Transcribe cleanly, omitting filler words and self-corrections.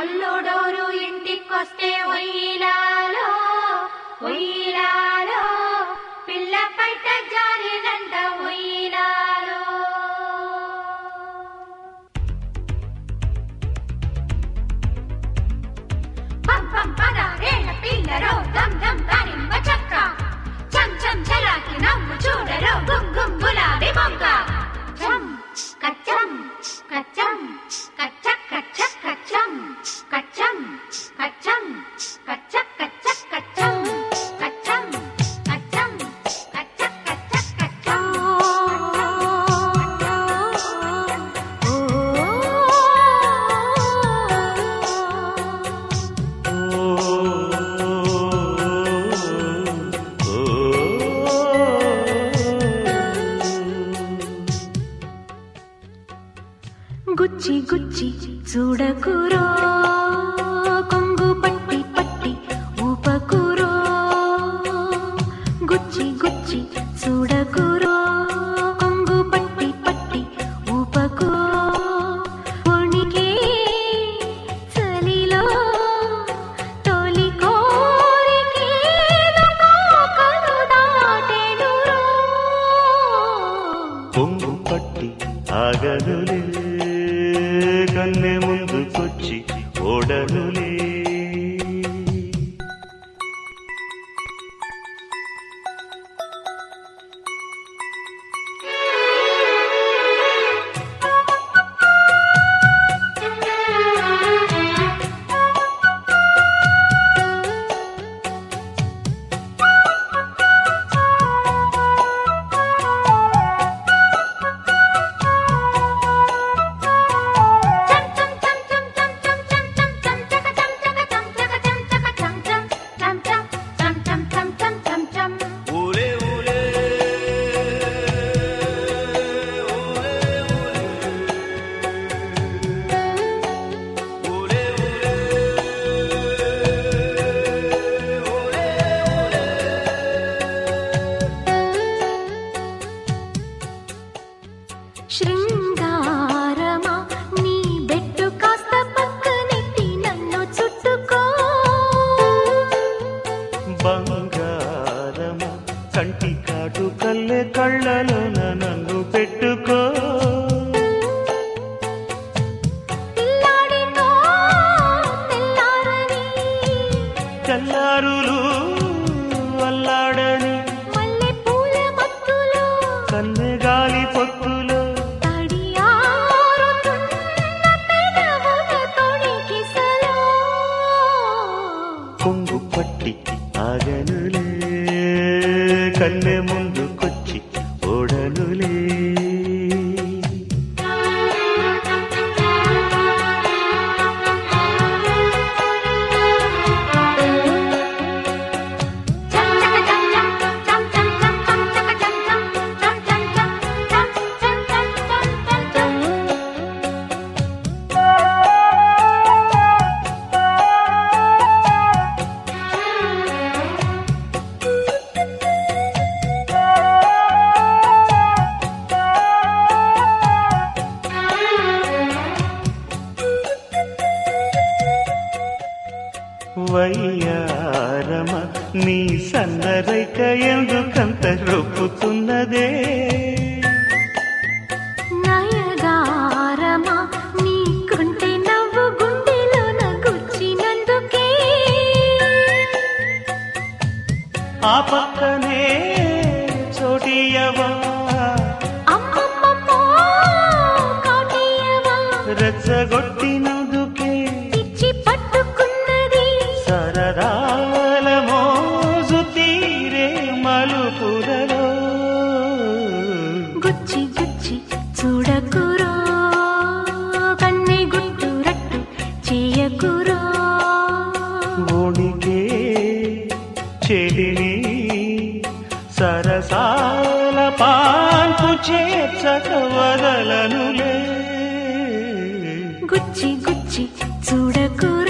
అల్లుడోరు ఇంటికొస్తే ఒయ్యిలాలో ఒయ్యిలాలో పిల్ల పైట జారినంట ఒయ్యిలాలో. పం పం పదారేళ్ల పిల్లరో దమ్ దమ్ దానిమ్మ చక్క చం చం చలాకి నవ్వు చూడరో గుమ్ గుమ్ గులాబీ మొక్క చం కచ్చం కచ్చం కచ్చ కచ్చ కచ్చం కచ్చం కచ్చం కచ్చ కచ్చ కచ్చం కచ్చం కచ్చం కచ్చ కచ్చ కచ్చం. గుచ్చి గుచ్చి చూడకురో కొంగు పట్టి పట్టి ఊపకురో గుచ్చి గుచ్చి చూడకురో కొంగు పట్టి పట్టి ఊపకురో పొణికే చలిలో తొలి కోరికేదో కాకలు దాటెనురో. కొంగు పట్టి ఆగనులే కన్నె ముందుకొచ్చి ఓడనులే. శృంగారమా నీ బెట్టు కాస్త పక్కనెట్టి నన్ను చుట్టుకో. బంగారమా కంటి కాటు కల్లె కళ్ళలోన నన్ను పెట్టుకో. పిల్లాడితో తెల్లారని తెల్లారులు అల్లాడని మల్లె పూల మత్తులో కన్నె గాలి పొత్తులో తడియారుతున్న పెదవుల తొణికిసలో. కొంగు పట్టి ఆగనులే కన్నె ముందుకొచ్చి ఓడనులే. వయ్యారమ నీ సన్నరైక ఎందుకంత రొప్పుతున్నదే. నయగారమా నీకుంటే నవ్వు గుండెలోన గుచ్చినందుకే. ఆ పక్కనే చోటియవా అమ్మమ్మమ్మో కాటియవా రెచ్చగొట్టినందుకే పిచ్చి పట్టుకున్నది. సరదాల మోజు తీరే మలుపులలో. గుచ్చి గుచ్చి చూడకురో కన్నె గుట్టు రట్టు చేయకురో. ఓడికే చెలిని సరసాల పాన్పు చేర్చక వదలనులే. గుచ్చి గుచ్చి చూడకురో